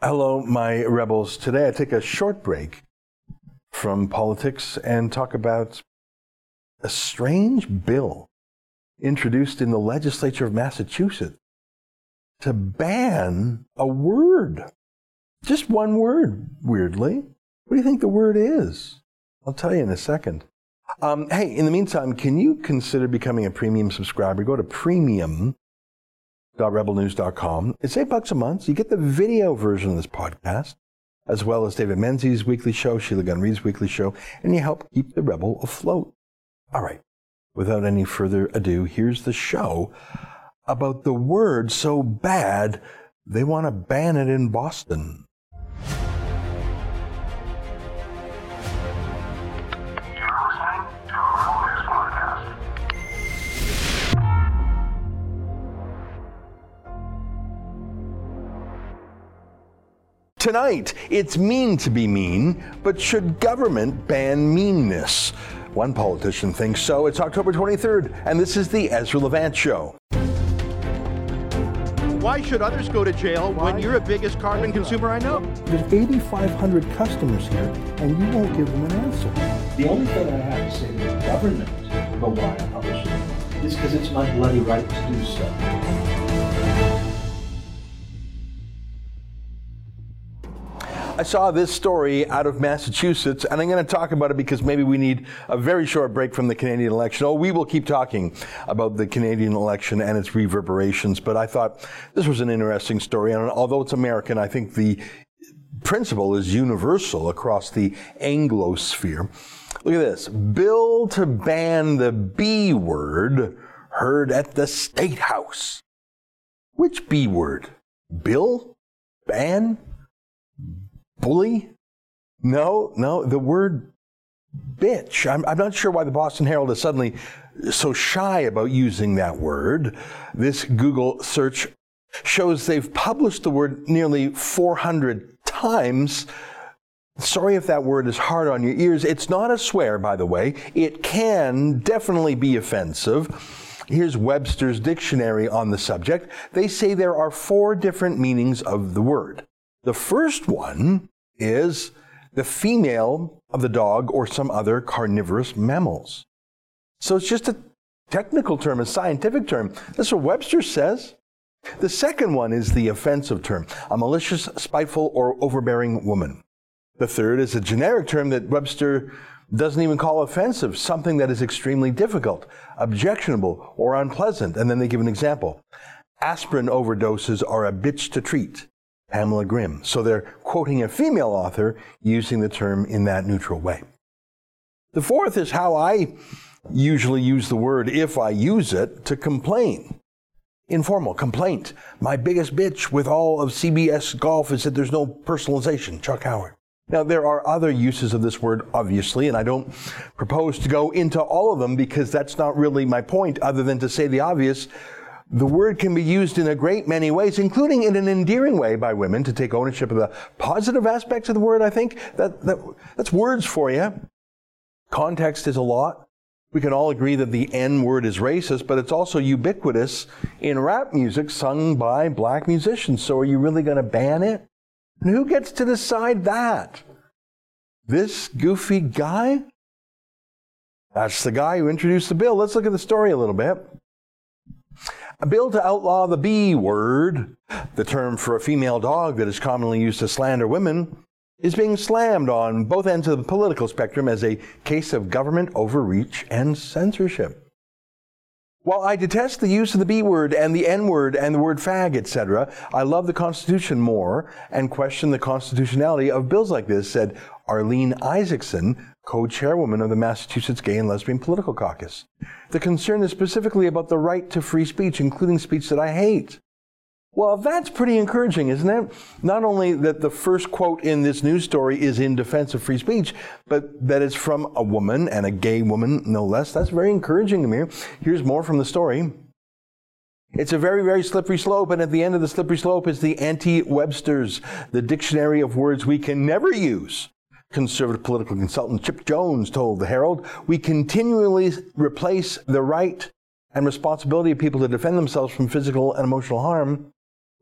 Hello, my rebels. Today I take a short break from politics and talk about a strange bill introduced in the legislature of Massachusetts to ban a word. Just one word, weirdly. What do you think the word is? I'll tell you in a second. Hey, in the meantime, can you consider becoming a premium subscriber? Go to premium.rebelnews.com. It's $8 a month. You get the video version of this podcast, as well as David Menzies' weekly show, Sheila Gunn Reid's weekly show, and you help keep the Rebel afloat. All right, without any further ado, here's the show about the word so bad they want to ban it in Boston. Tonight, it's mean to be mean, but should government ban meanness? One politician thinks so. It's October 23rd, and this is the Ezra Levant Show. Why should others go to jail when you're the biggest carbon consumer I know? There's 8,500 customers here, and you won't give them an answer. The only thing I have to say to the government about why I publish it is because it's my bloody right to do so. I saw this story out of Massachusetts, and I'm going to talk about it because maybe we need a very short break from the Canadian election. Oh, we will keep talking about the Canadian election and its reverberations, but I thought this was an interesting story, and although it's American, I think the principle is universal across the Anglosphere. Look at this. Bill to ban the B word heard at the State House. Which B word? Bill? Ban? Bully? No, the word bitch. I'm not sure why the Boston Herald is suddenly so shy about using that word. This Google search shows they've published the word nearly 400 times. Sorry if that word is hard on your ears. It's not a swear, by the way. It can definitely be offensive. Here's Webster's dictionary on the subject. They say there are 4 different meanings of the word. The first one is the female of the dog or some other carnivorous mammals. So it's just a technical term, a scientific term. That's what Webster says. The second one is the offensive term, a malicious, spiteful, or overbearing woman. The third is a generic term that Webster doesn't even call offensive, something that is extremely difficult, objectionable, or unpleasant. And then they give an example. Aspirin overdoses are a bitch to treat. Pamela Grimm. So they're quoting a female author using the term in that neutral way. The fourth is how I usually use the word, if I use it, to complain. Informal complaint. My biggest bitch with all of CBS Golf is that there's no personalization. Chuck Howard. Now, there are other uses of this word, obviously, and I don't propose to go into all of them because that's not really my point, other than to say the obvious. The word can be used in a great many ways, including in an endearing way by women to take ownership of the positive aspects of the word, I think. That's words for you. Context is a lot. We can all agree that the N word is racist, but it's also ubiquitous in rap music sung by black musicians. So are you really going to ban it? And who gets to decide that? This goofy guy? That's the guy who introduced the bill. Let's look at the story a little bit. A bill to outlaw the B word, the term for a female dog that is commonly used to slander women, is being slammed on both ends of the political spectrum as a case of government overreach and censorship. While I detest the use of the B word and the N word and the word fag, etc., I love the Constitution more and question the constitutionality of bills like this, said Arlene Isaacson, co-chairwoman of the Massachusetts Gay and Lesbian Political Caucus. The concern is specifically about the right to free speech, including speech that I hate. Well, that's pretty encouraging, isn't it? Not only that the first quote in this news story is in defense of free speech, but that it's from a woman, and a gay woman, no less. That's very encouraging to me. Here's more from the story. It's a very, very slippery slope, and at the end of the slippery slope is the anti-Webster's, the dictionary of words we can never use. Conservative political consultant Chip Jones told the Herald, we continually replace the right and responsibility of people to defend themselves from physical and emotional harm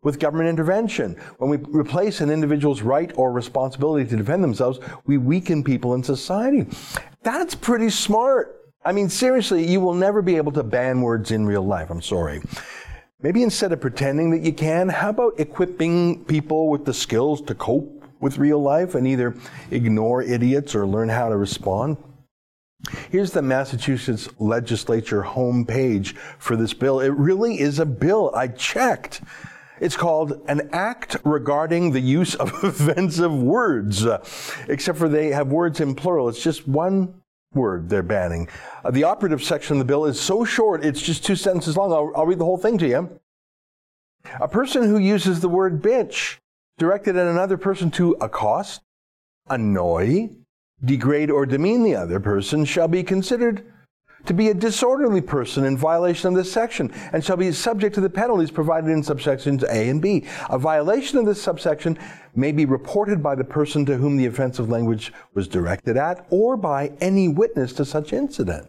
with government intervention. When we replace an individual's right or responsibility to defend themselves, we weaken people in society. That's pretty smart. I mean, seriously, you will never be able to ban words in real life. I'm sorry. Maybe instead of pretending that you can, how about equipping people with the skills to cope with real life and either ignore idiots or learn how to respond? Here's the Massachusetts legislature homepage for this bill. It really is a bill. I checked. It's called an act regarding the use of offensive words, except for they have words in plural. It's just one word they're banning. The operative section of the bill is so short, it's just 2 sentences long. I'll read the whole thing to you. A person who uses the word bitch directed at another person to accost, annoy, degrade, or demean the other person shall be considered to be a disorderly person in violation of this section and shall be subject to the penalties provided in subsections A and B. A violation of this subsection may be reported by the person to whom the offensive language was directed at or by any witness to such incident.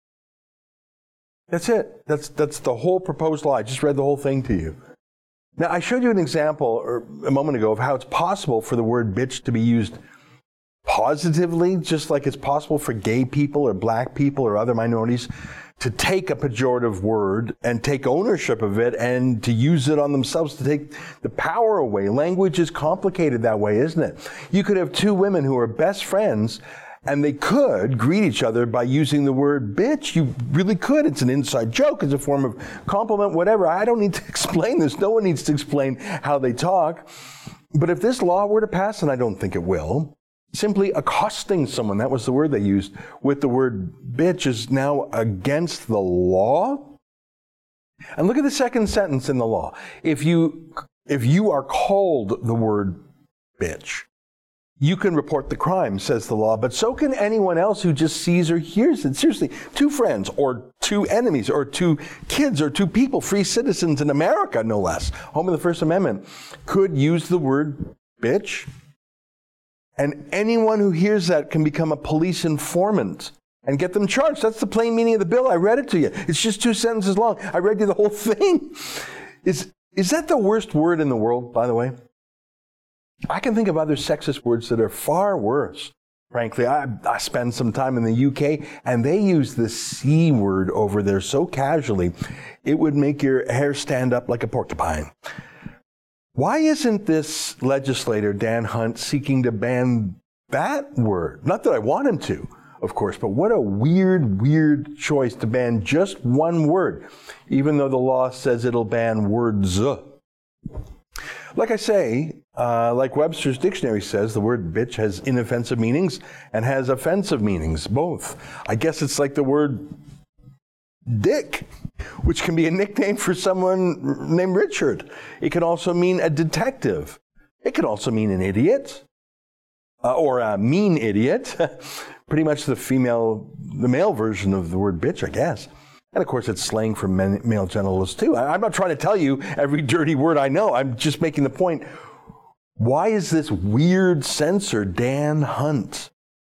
That's it. That's the whole proposed law. I just read the whole thing to you. Now, I showed you an example a moment ago of how it's possible for the word bitch to be used positively, just like it's possible for gay people or black people or other minorities to take a pejorative word and take ownership of it and to use it on themselves to take the power away. Language is complicated that way, isn't it? You could have two women who are best friends and they could greet each other by using the word bitch. You really could. It's an inside joke. It's a form of compliment, whatever. I don't need to explain this. No one needs to explain how they talk. But if this law were to pass, and I don't think it will, simply accosting someone, that was the word they used, with the word bitch is now against the law. And look at the second sentence in the law. If you are called the word bitch, you can report the crime, says the law, but so can anyone else who just sees or hears it. Seriously, two friends or two enemies or two kids or two people, free citizens in America, no less, home of the First Amendment, could use the word bitch. And anyone who hears that can become a police informant and get them charged. That's the plain meaning of the bill. I read it to you. It's just 2 sentences long. I read you the whole thing. Is that the worst word in the world, by the way? I can think of other sexist words that are far worse. Frankly, I spend some time in the UK, and they use the C word over there so casually, it would make your hair stand up like a porcupine. Why isn't this legislator, Dan Hunt, seeking to ban that word? Not that I want him to, of course, but what a weird choice to ban just one word, even though the law says it'll ban words. Like I say, like Webster's dictionary says, the word bitch has inoffensive meanings and has offensive meanings, both. I guess it's like the word dick, which can be a nickname for someone named Richard. It can also mean a detective. It can also mean an idiot, or a mean idiot. Pretty much the male version of the word bitch, I guess. And of course, it's slang for male genitals too. I'm not trying to tell you every dirty word I know. I'm just making the point. Why is this weird censor, Dan Hunt,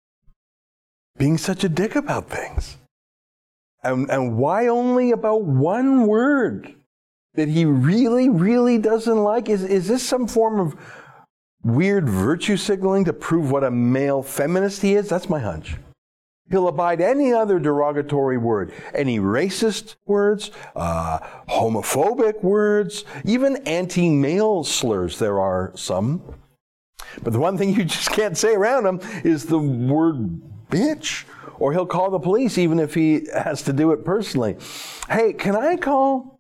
being such a dick about things? And why only about one word that he really doesn't like? Is this some form of weird virtue signaling to prove what a male feminist he is? That's my hunch. He'll abide any other derogatory word, any racist words, homophobic words, even anti-male slurs. There are some. But the one thing you just can't say around him is the word bitch. Or he'll call the police even if he has to do it personally. Hey, can I call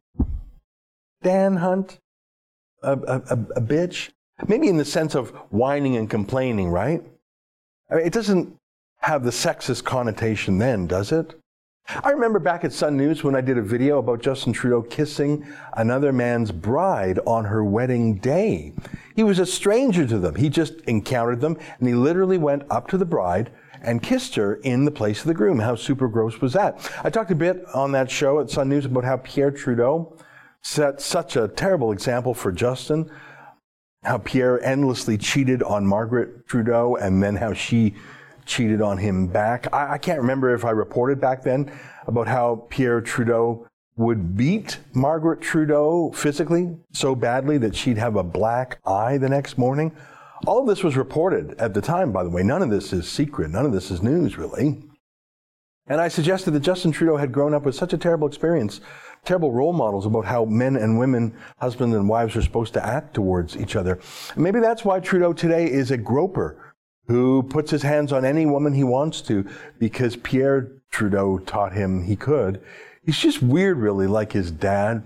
Dan Hunt a bitch? Maybe in the sense of whining and complaining, right? I mean, it doesn't have the sexist connotation then, does it? I remember back at Sun News when I did a video about Justin Trudeau kissing another man's bride on her wedding day. He was a stranger to them. He just encountered them, and he literally went up to the bride and kissed her in the place of the groom. How super gross was that? I talked a bit on that show at Sun News about how Pierre Trudeau set such a terrible example for Justin, how Pierre endlessly cheated on Margaret Trudeau, and then how she cheated on him back. I can't remember if I reported back then about how Pierre Trudeau would beat Margaret Trudeau physically so badly that she'd have a black eye the next morning. All of this was reported at the time, by the way. None of this is secret. None of this is news, really. And I suggested that Justin Trudeau had grown up with such a terrible experience, terrible role models about how men and women, husbands and wives, are supposed to act towards each other. And maybe that's why Trudeau today is a groper who puts his hands on any woman he wants to because Pierre Trudeau taught him he could. He's just weird, really, like his dad.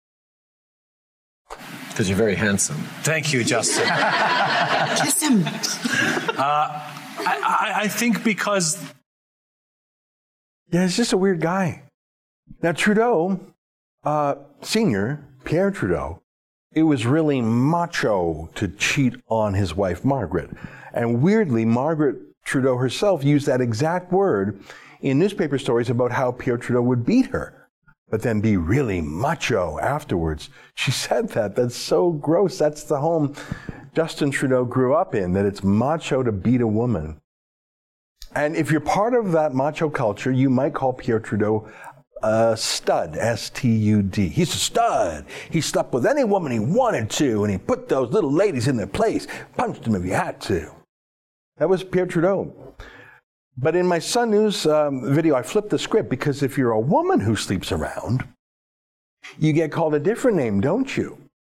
Because you're very handsome. Thank you, Justin. Kiss him. I think because... Yeah, he's just a weird guy. Now, Trudeau, Senior, Pierre Trudeau, it was really macho to cheat on his wife, Margaret. And weirdly, Margaret Trudeau herself used that exact word in newspaper stories about how Pierre Trudeau would beat her, but then be really macho afterwards. She said that. That's so gross. That's the home Justin Trudeau grew up in, that it's macho to beat a woman. And if you're part of that macho culture, you might call Pierre Trudeau a stud, S-T-U-D. He's a stud. He slept with any woman he wanted to, and he put those little ladies in their place, punched them if he had to. That was Pierre Trudeau. But in my Sun News video, I flipped the script, because if you're a woman who sleeps around, you get called a different name, don't you?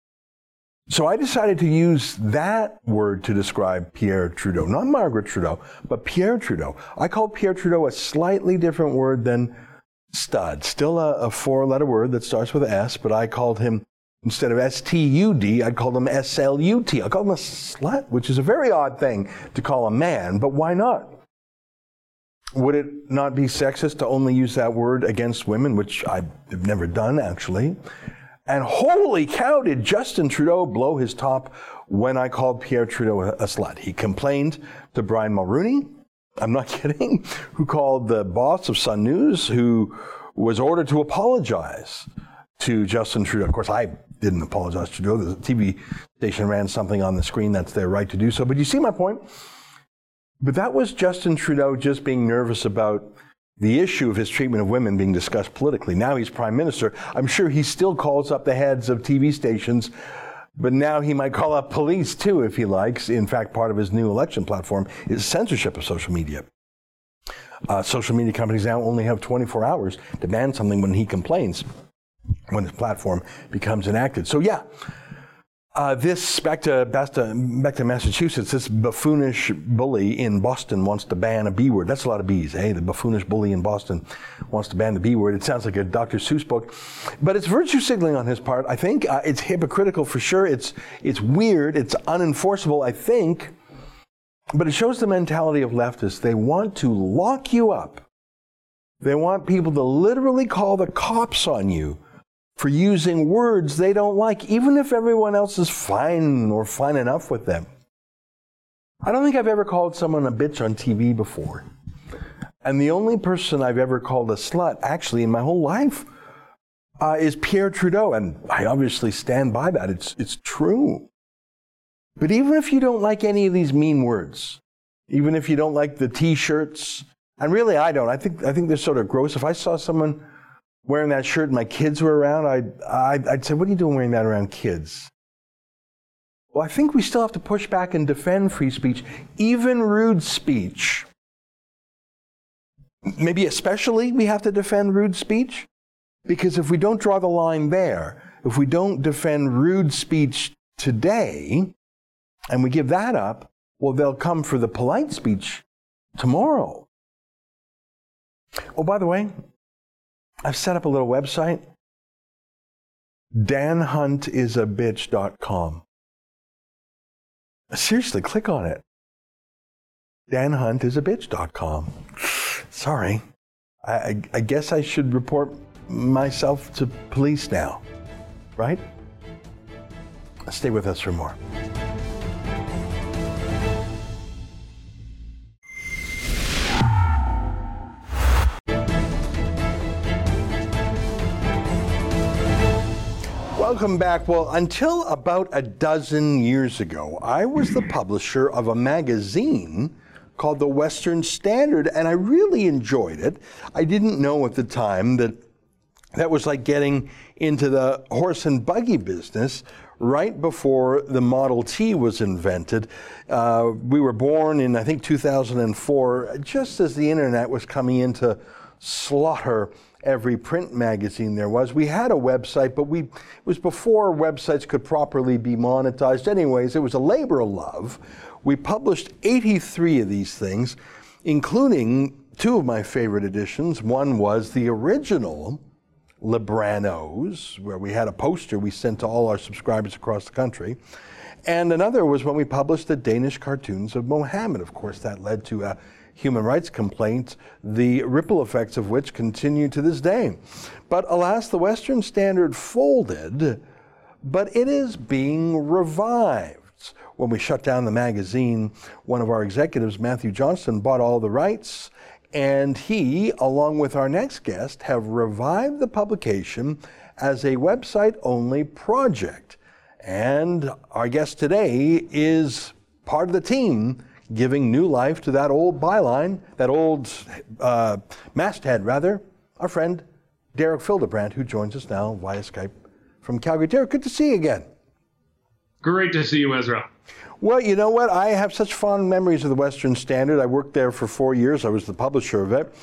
So I decided to use that word to describe Pierre Trudeau, not Margaret Trudeau, but Pierre Trudeau. I called Pierre Trudeau a slightly different word than stud. Still a four-letter word that starts with S, but I called him, instead of S-T-U-D, I'd call him S-L-U-T. I called him a slut, which is a very odd thing to call a man, but why not? Would it not be sexist to only use that word against women, which I've never done, actually? And holy cow, did Justin Trudeau blow his top when I called Pierre Trudeau a slut. He complained to Brian Mulroney, I'm not kidding, who called the boss of Sun News, who was ordered to apologize to Justin Trudeau. Of course, I didn't apologize to Trudeau. The TV station ran something on the screen. That's their right to do so. But you see my point? But that was Justin Trudeau just being nervous about the issue of his treatment of women being discussed politically. Now he's prime minister. I'm sure he still calls up the heads of TV stations, but now he might call up police too if he likes. In fact, part of his new election platform is censorship of social media. Social media companies now only have 24 hours to ban something when he complains, when his platform becomes enacted. So yeah, this, back to Massachusetts, this buffoonish bully in Boston wants to ban a B word. That's a lot of B's, eh? The buffoonish bully in Boston wants to ban the B word. It sounds like a Dr. Seuss book. But it's virtue signaling on his part, I think. It's hypocritical for sure. It's weird. It's unenforceable, I think. But it shows the mentality of leftists. They want to lock you up. They want people to literally call the cops on you for using words they don't like, even if everyone else is fine or fine enough with them. I don't think I've ever called someone a bitch on TV before. And the only person I've ever called a slut, actually, in my whole life, is Pierre Trudeau. And I obviously stand by that. It's true. But even if you don't like any of these mean words, even if you don't like the T-shirts, and really I don't, I think they're sort of gross. If I saw someone wearing that shirt and my kids were around, I'd say, what are you doing wearing that around kids? Well, I think we still have to push back and defend free speech, even rude speech. Maybe especially we have to defend rude speech, because if we don't draw the line there, if we don't defend rude speech today, and we give that up, well, they'll come for the polite speech tomorrow. Oh, by the way, I've set up a little website, danhuntisabitch.com. Seriously, click on it. danhuntisabitch.com. Sorry. I guess I should report myself to police now, right? Stay with us for more. Welcome back. Well, until about a dozen years ago, I was the publisher of a magazine called The Western Standard, and I really enjoyed it. I didn't know at the time that That was like getting into the horse and buggy business right before the Model T was invented. We were born in, I think, 2004, just as the internet was coming in to slaughter every print magazine there was. We had a website, but it was before websites could properly be monetized. Anyways, it was a labor of love. We published 83 of these things, including two of my favorite editions. One was the original Libranos, where we had a poster we sent to all our subscribers across the country. And another was when we published the Danish cartoons of Mohammed. Of course, that led to a human rights complaint, the ripple effects of which continue to this day. But alas, the Western Standard folded, but it is being revived. When we shut down the magazine, one of our executives, Matthew Johnston, bought all the rights, and he, along with our next guest, have revived the publication as a website-only project. And our guest today is part of the team giving new life to that old byline, that old masthead, rather, our friend Derek Fildebrandt, who joins us now via Skype from Calgary. Derek, good to see you again. Great to see you, Ezra. Well, you know what? I have such fond memories of the Western Standard. I worked there for 4 years. I was the publisher of it.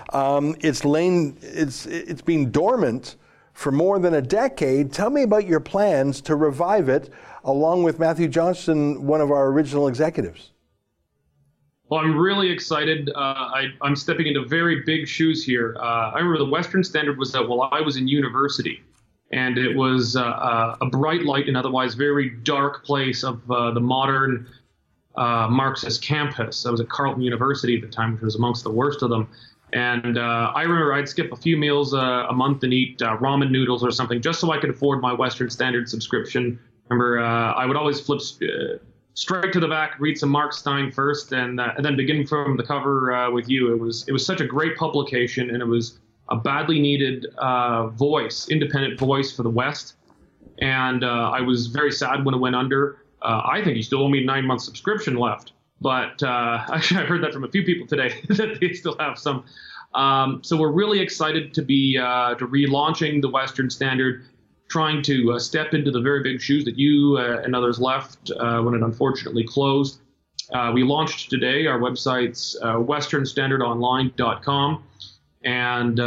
It's been dormant for more than a decade. Tell me about your plans to revive it, along with Matthew Johnston, one of our original executives. Well, I'm really excited. I'm stepping into very big shoes here. I remember the Western Standard was out while I was in university. And it was a bright light in otherwise very dark place of the modern Marxist campus. I was at Carleton University at the time, which was amongst the worst of them. And I remember I'd skip a few meals a month and eat ramen noodles or something just so I could afford my Western Standard subscription. Remember, I would always flip straight to the back, read some Mark Stein first, and then begin from the cover with you. It was such a great publication, and it was a badly needed voice, independent voice for the West. And I was very sad when it went under. I think you still owe me a 9-month subscription left. But actually, I heard that from a few people today that they still have some. So we're really excited to be to relaunching the Western Standard, trying to step into the very big shoes that you and others left when it unfortunately closed. We launched today. Our website's westernstandardonline.com. And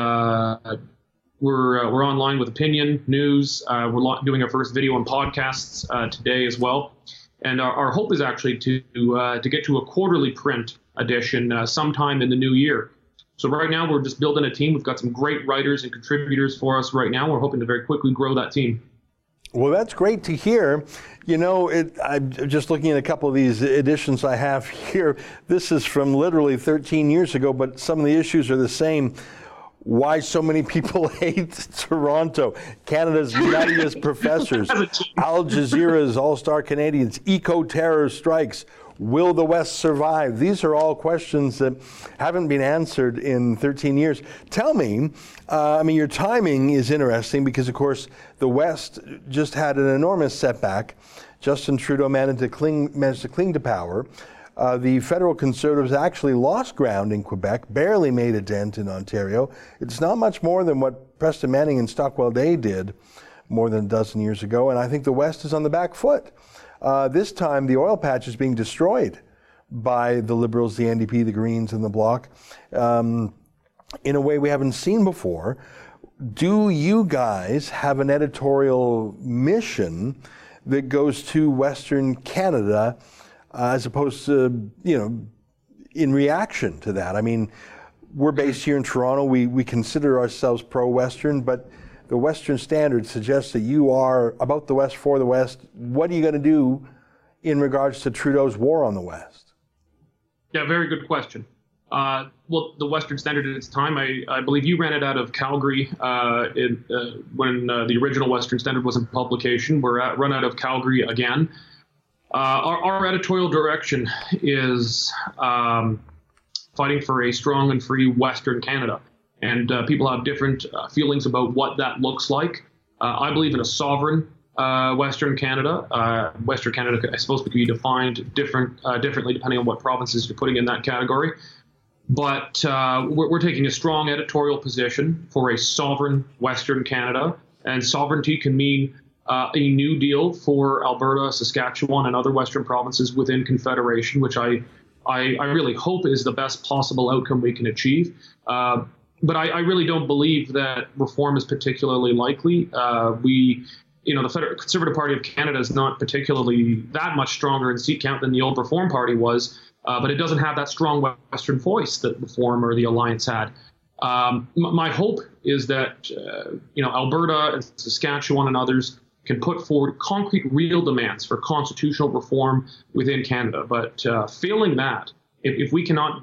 we're online with opinion, news. We're doing our first video and podcasts today as well. And our hope is actually to get to a quarterly print edition sometime in the new year. So right now we're just building a team. We've got some great writers and contributors for us right now. We're hoping to very quickly grow that team. Well, that's great to hear. You know, I'm just looking at a couple of these editions I have here. This is from literally 13 years ago, but some of the issues are the same. Why so many people hate Toronto, Canada's nuttiest professors, Al Jazeera's all-star Canadians, eco-terror strikes, will the West survive? These are all questions that haven't been answered in 13 years. Tell me, your timing is interesting because, of course, the West just had an enormous setback. Justin Trudeau managed to cling to power. The federal Conservatives actually lost ground in Quebec, barely made a dent in Ontario. It's not much more than what Preston Manning and Stockwell Day did more than a dozen years ago, and I think the West is on the back foot. This time, the oil patch is being destroyed by the Liberals, the NDP, the Greens, and the Bloc in a way we haven't seen before. Do you guys have an editorial mission that goes to Western Canada as opposed to, in reaction to that? I mean, we're based here in Toronto. We consider ourselves pro-Western, but the Western Standard suggests that you are about the West, for the West. What are you going to do in regards to Trudeau's war on the West? Yeah, very good question. Well, the Western Standard at its time, I believe you ran it out of Calgary when the original Western Standard was in publication. We're run out of Calgary again. Our editorial direction is fighting for a strong and free Western Canada. And people have different feelings about what that looks like. I believe in a sovereign Western Canada. Western Canada, I suppose, could be defined differently depending on what provinces you're putting in that category. But we're taking a strong editorial position for a sovereign Western Canada, and sovereignty can mean a new deal for Alberta, Saskatchewan, and other Western provinces within Confederation, which I really hope is the best possible outcome we can achieve. But I really don't believe that reform is particularly likely. The Conservative Party of Canada is not particularly that much stronger in seat count than the old Reform Party was, but it doesn't have that strong Western voice that Reform or the Alliance had. My hope is that Alberta and Saskatchewan and others can put forward concrete, real demands for constitutional reform within Canada. But failing that, if we cannot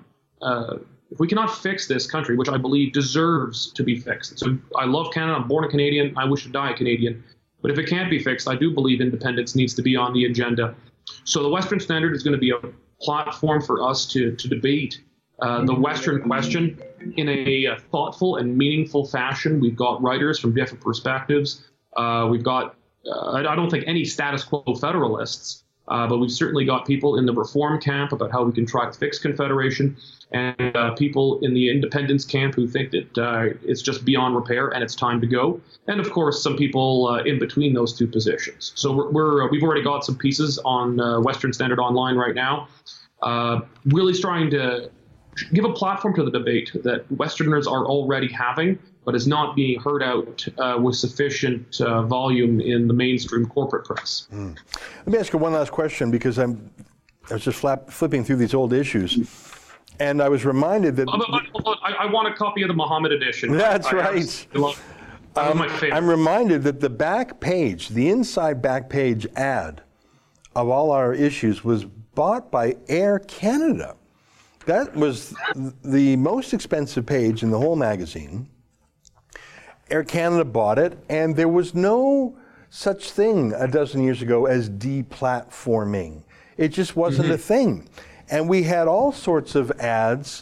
fix this country, which I believe deserves to be fixed. So I love Canada. I'm born a Canadian. I wish to die a Canadian. But if it can't be fixed, I do believe independence needs to be on the agenda. So the Western Standard is going to be a platform for us to debate the Western question in a thoughtful and meaningful fashion. We've got writers from different perspectives. We've got, I don't think any status quo federalists, but we've certainly got people in the reform camp about how we can try to fix Confederation, and people in the independence camp who think that it's just beyond repair and it's time to go. And of course, some people in between those two positions. So we've already got some pieces on Western Standard Online right now, really trying to give a platform to the debate that Westerners are already having, but is not being heard out with sufficient volume in the mainstream corporate press. Let me ask you one last question, because I was just flipping through these old ishes, and I was reminded that... I want a copy of the Muhammad edition. That's right. My favorite. I'm reminded that the back page, the inside back page ad of all our issues was bought by Air Canada. That was the most expensive page in the whole magazine. Air Canada bought it, and there was no such thing a dozen years ago as deplatforming. It just wasn't a thing. And we had all sorts of ads,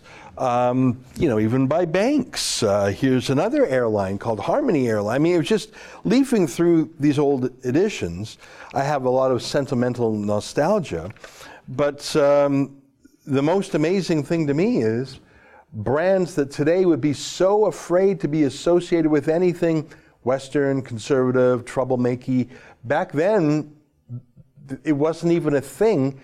even by banks. Here's another airline called Harmony Airline. I mean, it was just leafing through these old editions. I have a lot of sentimental nostalgia, but the most amazing thing to me is brands that today would be so afraid to be associated with anything Western, conservative, troublemaking. Back then, it wasn't even a thing.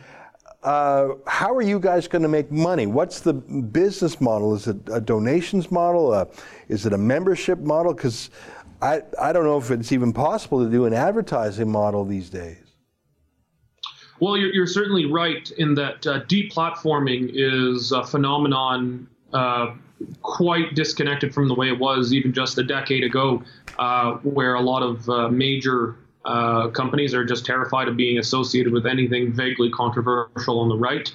How are you guys going to make money? What's the business model? Is it a donations model? Is it a membership model? Because I don't know if it's even possible to do an advertising model these days. Well, you're certainly right in that deplatforming is a phenomenon quite disconnected from the way it was even just a decade ago, where a lot of major companies are just terrified of being associated with anything vaguely controversial on the right.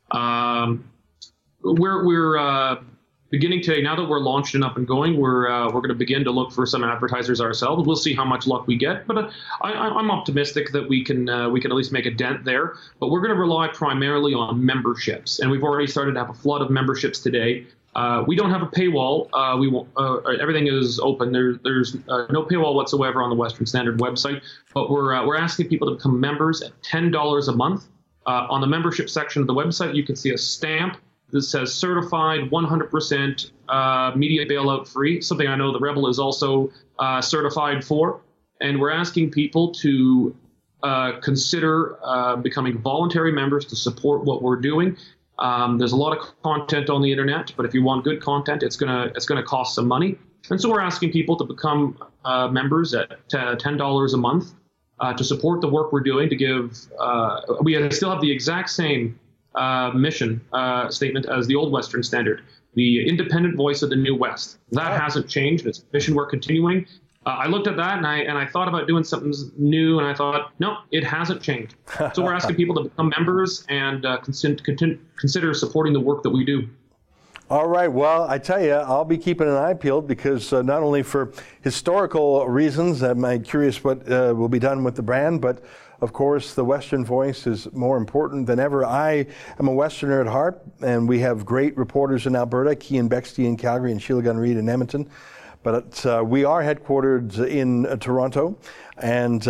We're beginning today, now that we're launched and up and going, we're going to begin to look for some advertisers ourselves. We'll see how much luck we get, but I'm optimistic that we can at least make a dent there. But we're going to rely primarily on memberships, and we've already started to have a flood of memberships today. We don't have a paywall. Everything is open. There's no paywall whatsoever on the Western Standard website. But we're asking people to become members at $10 a month. On the membership section of the website, you can see a stamp that says certified 100% media bailout free, something I know the Rebel is also certified for. And we're asking people to consider becoming voluntary members to support what we're doing. There's a lot of content on the internet, but if you want good content, it's gonna cost some money. And so we're asking people to become members at $10 a month to support the work we're doing. To give, we still have the exact same mission statement as the old Western Standard, the independent voice of the New West. That hasn't changed. It's a mission we're continuing. I looked at that and I thought about doing something new, and I thought, no, it hasn't changed. So we're asking people to become members and consider supporting the work that we do. All right. Well, I tell you, I'll be keeping an eye peeled, because not only for historical reasons, I'm curious what will be done with the brand, but of course, the Western voice is more important than ever. I am a Westerner at heart, and we have great reporters in Alberta, Cian Bexte in Calgary and Sheila Gunn-Reid in Edmonton. But we are headquartered in Toronto, and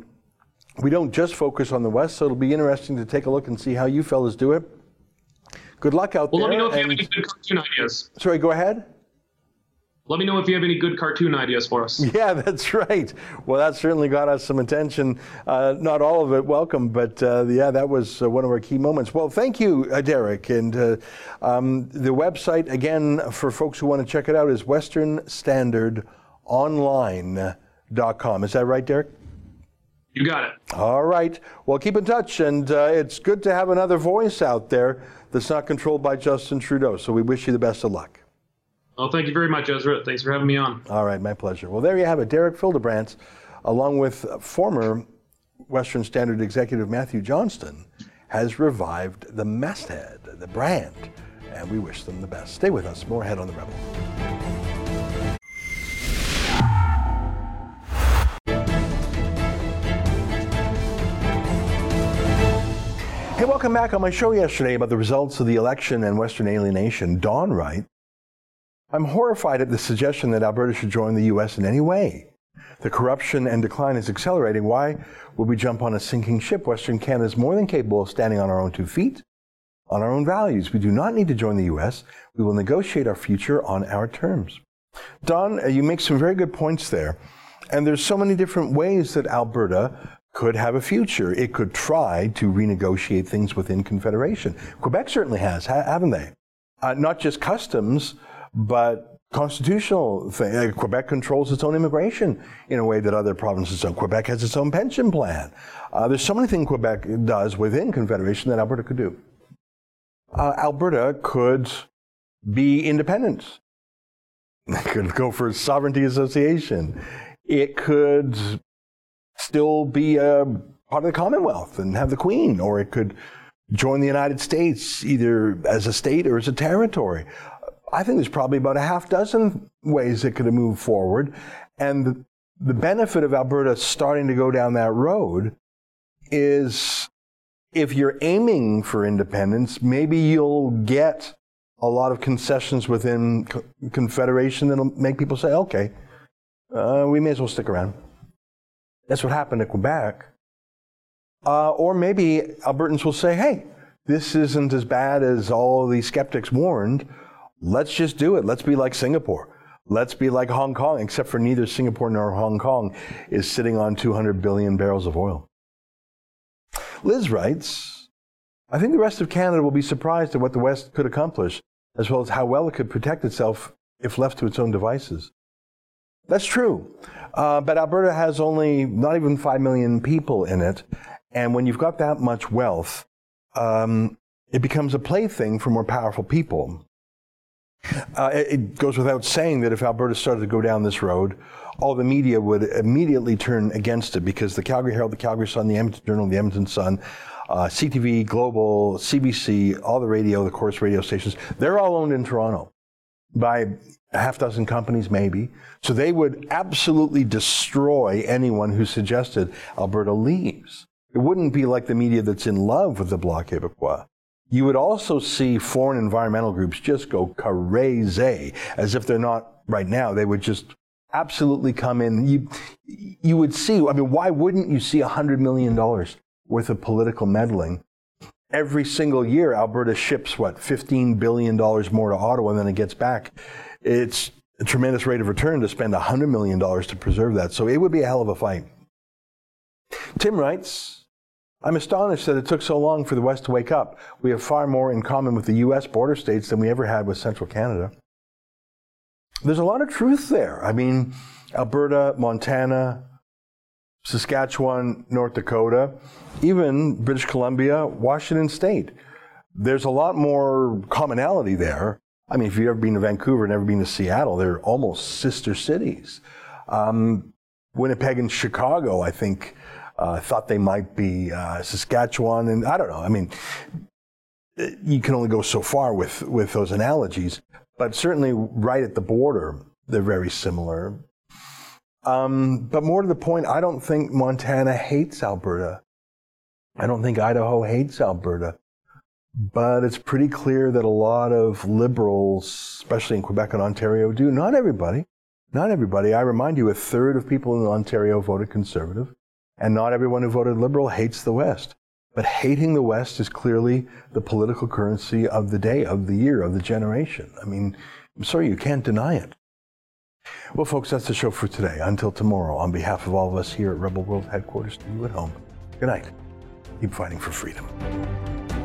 we don't just focus on the West, so it'll be interesting to take a look and see how you fellas do it. good luck out there. Well, let me know if you have any good cartoon ideas. Sorry, go ahead. Let me know if you have any good cartoon ideas for us. Yeah, that's right. Well, that certainly got us some attention. Not all of it welcome, but yeah, that was one of our key moments. Well, thank you, Derek. And the website, again, for folks who want to check it out, is westernstandardonline.com. Is that right, Derek? You got it. All right. Well, keep in touch, and it's good to have another voice out there that's not controlled by Justin Trudeau. So we wish you the best of luck. Well, thank you very much, Ezra. Thanks for having me on. All right, my pleasure. Well, there you have it. Derek Fildebrandt, along with former Western Standard executive Matthew Johnston, has revived the masthead, the brand, and we wish them the best. Stay with us. More ahead on The Rebel. Hey, welcome back. On my show yesterday about the results of the election and Western alienation, Don Wright, I'm horrified at the suggestion that Alberta should join the U.S. in any way. The corruption and decline is accelerating. Why would we jump on a sinking ship? Western Canada is more than capable of standing on our own 2 feet, on our own values. We do not need to join the U.S. We will negotiate our future on our terms. Don, you make some very good points there. And there's so many different ways that Alberta could have a future. It could try to renegotiate things within Confederation. Quebec certainly has, haven't they? Not just customs, but constitutional thing. Quebec controls its own immigration in a way that other provinces don't. Quebec has its own pension plan. There's so many things Quebec does within Confederation that Alberta could do. Alberta could be independent. It could go for sovereignty association. It could still be a part of the Commonwealth and have the Queen, or it could join the United States either as a state or as a territory. I think there's probably about a half dozen ways it could have moved forward. And the benefit of Alberta starting to go down that road is if you're aiming for independence, maybe you'll get a lot of concessions within Confederation that'll make people say, okay, we may as well stick around. That's what happened to Quebec. Or maybe Albertans will say, hey, this isn't as bad as all of these skeptics warned. Let's just do it. Let's be like Singapore. Let's be like Hong Kong, except for neither Singapore nor Hong Kong is sitting on 200 billion barrels of oil. Liz writes, I think the rest of Canada will be surprised at what the West could accomplish, as well as how well it could protect itself if left to its own devices. That's true. But Alberta has only not even 5 million people in it. And when you've got that much wealth, it becomes a plaything for more powerful people. It goes without saying that if Alberta started to go down this road, all the media would immediately turn against it, because the Calgary Herald, the Calgary Sun, the Edmonton Journal, the Edmonton Sun, CTV, Global, CBC, all the radio, the Chorus radio stations, they're all owned in Toronto by a half dozen companies maybe. So they would absolutely destroy anyone who suggested Alberta leaves. It wouldn't be like the media that's in love with the Bloc Québécois. You would also see foreign environmental groups just go crazy, as if they're not right now. They would just absolutely come in. You would see, I mean, why wouldn't you see $100 million worth of political meddling? Every single year, Alberta ships, $15 billion more to Ottawa than it gets back. It's a tremendous rate of return to spend $100 million to preserve that. So it would be a hell of a fight. Tim writes, I'm astonished that it took so long for the West to wake up. We have far more in common with the U.S. border states than we ever had with Central Canada. There's a lot of truth there. I mean, Alberta, Montana, Saskatchewan, North Dakota, even British Columbia, Washington State. There's a lot more commonality there. I mean, if you've ever been to Vancouver and never been to Seattle, they're almost sister cities. Winnipeg and Chicago, I think, thought they might be Saskatchewan, and I don't know. I mean, you can only go so far with those analogies, but certainly right at the border, they're very similar. But more to the point, I don't think Montana hates Alberta. I don't think Idaho hates Alberta. But it's pretty clear that a lot of Liberals, especially in Quebec and Ontario, do. Not everybody. Not everybody. I remind you, a third of people in Ontario voted Conservative. And not everyone who voted Liberal hates the West. But hating the West is clearly the political currency of the day, of the year, of the generation. I mean, I'm sorry, you can't deny it. Well, folks, that's the show for today. Until tomorrow, on behalf of all of us here at Rebel World Headquarters, to you at home, good night. Keep fighting for freedom.